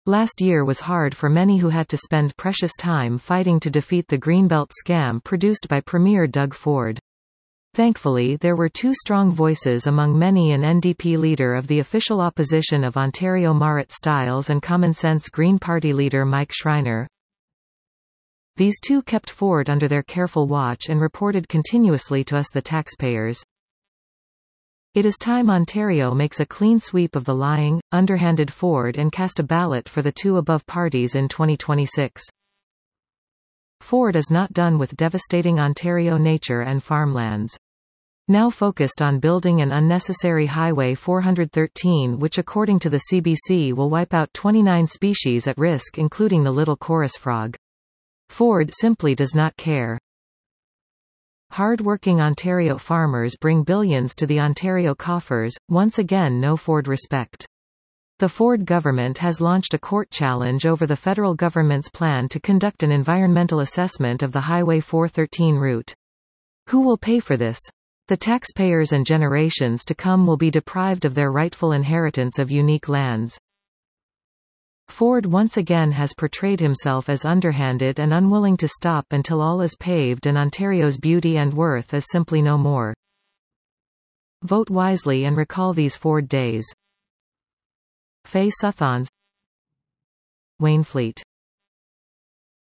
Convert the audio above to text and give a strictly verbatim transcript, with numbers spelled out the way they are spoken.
Last year was hard for many who had to spend precious time fighting to defeat the Greenbelt scam produced by Premier Doug Ford. Thankfully, there were two strong voices among many: an N D P leader of the official opposition of Ontario, Marit Stiles, and Common Sense Green Party leader Mike Schreiner. These two kept Ford under their careful watch and reported continuously to us, the taxpayers. It is time Ontario makes a clean sweep of the lying, underhanded Ford and cast a ballot for the two above parties in twenty twenty-six. Ford is not done with devastating Ontario nature and farmlands. Now focused on building an unnecessary Highway four thirteen, which according to the C B C will wipe out twenty-nine species at risk, including the little chorus frog. Ford simply does not care. Hard-working Ontario farmers bring billions to the Ontario coffers. Once again, no Ford respect. The Ford government has launched a court challenge over the federal government's plan to conduct an environmental assessment of the Highway four thirteen route. Who will pay for this? The taxpayers and generations to come will be deprived of their rightful inheritance of unique lands. Ford once again has portrayed himself as underhanded and unwilling to stop until all is paved and Ontario's beauty and worth is simply no more. Vote wisely and recall these Ford days. Faye Suthons, Wainfleet.